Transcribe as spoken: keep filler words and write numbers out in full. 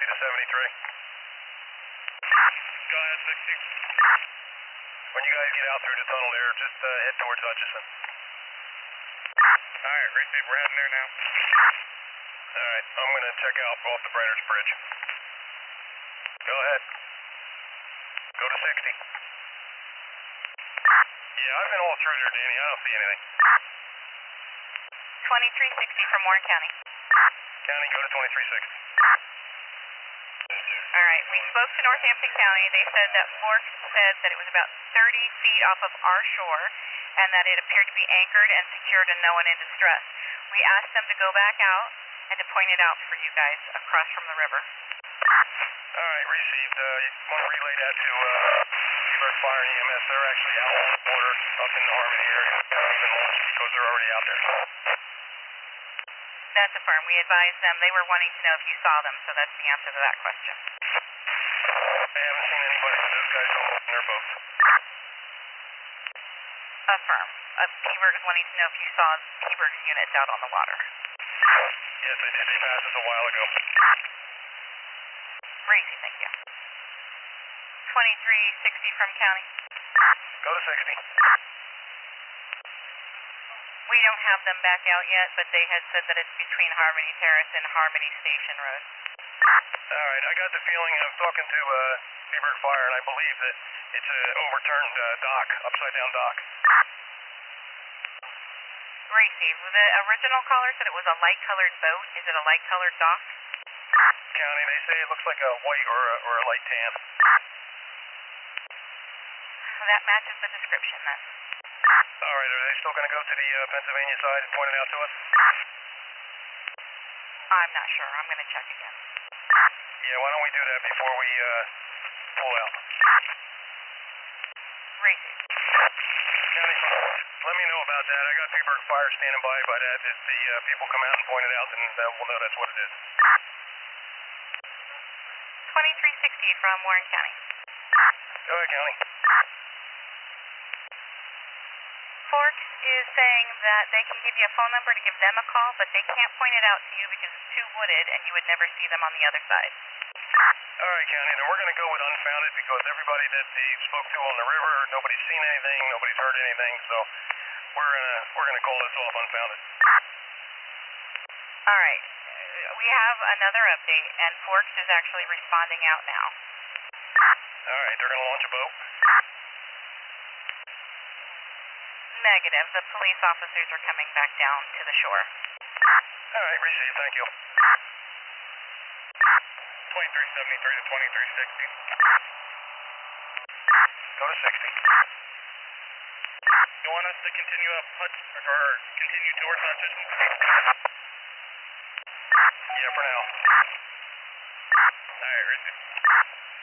to seventy-three. Go ahead, sixty. When you guys get out through the tunnel there, just uh, head towards Hutchison. Alright, receive, we're heading there now. Alright, I'm going to check out off the Brenners Bridge. Go ahead. Go to sixty. Yeah, I've been all through there, Danny. I don't see anything. twenty-three sixty from Warren County. County, go to twenty-three sixty. All right, we spoke to Northampton County. They said that Forks said that it was about thirty feet off of our shore and that it appeared to be anchored and secured and no one in distress. We asked them to go back out and to point it out for you guys across from the river. All right, received. Uh, you want to relay that to uh, Seaburg Fire and E M S. They're actually out on the border up in the Harmony area. Haven't even launched because they're already out there. That's affirmed. We advised them. They were wanting to know if you saw them, so that's the answer to that question. I haven't seen anybody, but those guys don't open their boats. Affirm. Uh, P-Bird is wanting to know if you saw P-Bird's units out on the water. Yes, I did. They passed us a while ago. Racy, thank you. twenty-three sixty from County. Go to sixty. We don't have them back out yet, but they had said that it's between Harmony Terrace and Harmony Station Road. All right, I got the feeling, I'm talking to uh, Seaburg Fire, and I believe that it's an overturned uh, dock, upside-down dock. Racy, the original caller said it was a light-colored boat. Is it a light-colored dock? County, they say it looks like a white or a, or a light tan. That matches the description, then. All right, are they still going to go to the uh, Pennsylvania side and point it out to us? I'm not sure. I'm going to check again. Yeah, why don't we do that before we uh, pull out? Racy. County, let me know about that. I got Seaburg Fire standing by by that. If the uh, people come out and point it out, then uh, we'll know that's what it is. twenty-three sixty from Warren County. Go ahead, County. Forks is saying that they can give you a phone number to give them a call, but they can't point it out to you because it's too wooded and you would never see them on the other side. All right, County, then we're going to go with unfounded because everybody that they spoke to on the river, nobody's seen anything, nobody's heard anything, so we're going to we're going to call this off unfounded. All right. We have another update, and Forks is actually responding out now. All right, they're going to launch a boat? Negative. The police officers are coming back down to the shore. All right, received. Thank you. twenty-three seventy-three to twenty-three sixty. Go to sixty. You want us to continue up Hutch or continue towards Hutchison? Yeah, for now. Alright, receive.